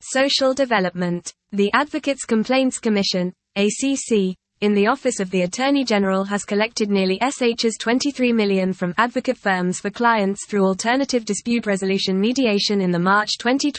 Social development. The Advocates Complaints Commission, ACC, in the Office of the Attorney General has collected nearly $23 million from advocate firms for clients through alternative dispute resolution mediation in the March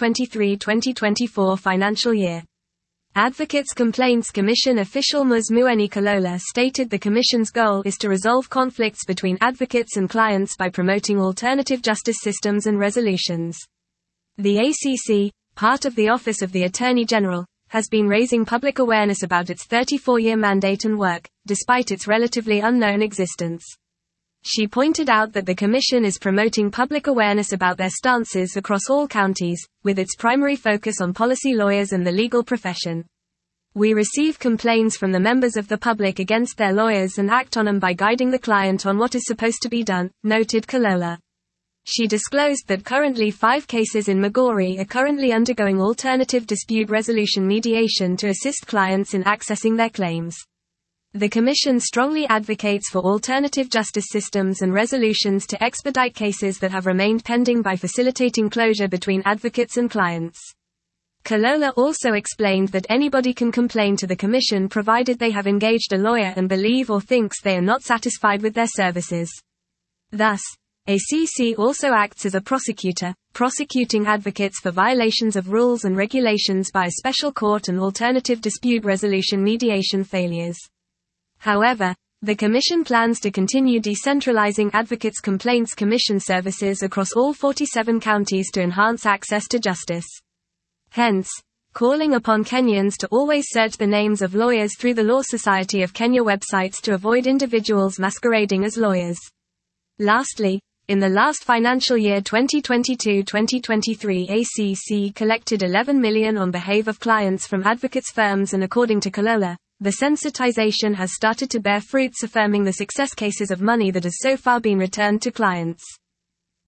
2023-2024 financial year. Advocates Complaints Commission official Ms. Mueni Kalola stated the Commission's goal is to resolve conflicts between advocates and clients by promoting alternative justice systems and resolutions. The ACC, part of the Office of the Attorney General, has been raising public awareness about its 34-year mandate and work, despite its relatively unknown existence. She pointed out that the Commission is promoting public awareness about their stances across all counties, with its primary focus on policy lawyers and the legal profession. We receive complaints from the members of the public against their lawyers and act on them by guiding the client on what is supposed to be done, noted Kalola. She disclosed that currently 5 cases in Migori are currently undergoing alternative dispute resolution mediation to assist clients in accessing their claims. The Commission strongly advocates for alternative justice systems and resolutions to expedite cases that have remained pending by facilitating closure between advocates and clients. Kalola also explained that anybody can complain to the Commission provided they have engaged a lawyer and believe or thinks they are not satisfied with their services. Thus, ACC also acts as a prosecutor, prosecuting advocates for violations of rules and regulations by a special court and alternative dispute resolution mediation failures. However, the Commission plans to continue decentralizing Advocates Complaints Commission services across all 47 counties to enhance access to justice. Hence, calling upon Kenyans to always search the names of lawyers through the Law Society of Kenya websites to avoid individuals masquerading as lawyers. Lastly, in the last financial year 2022-2023, ACC collected $11 million on behalf of clients from advocates firms, and according to Kalola, the sensitization has started to bear fruits, affirming the success cases of money that has so far been returned to clients.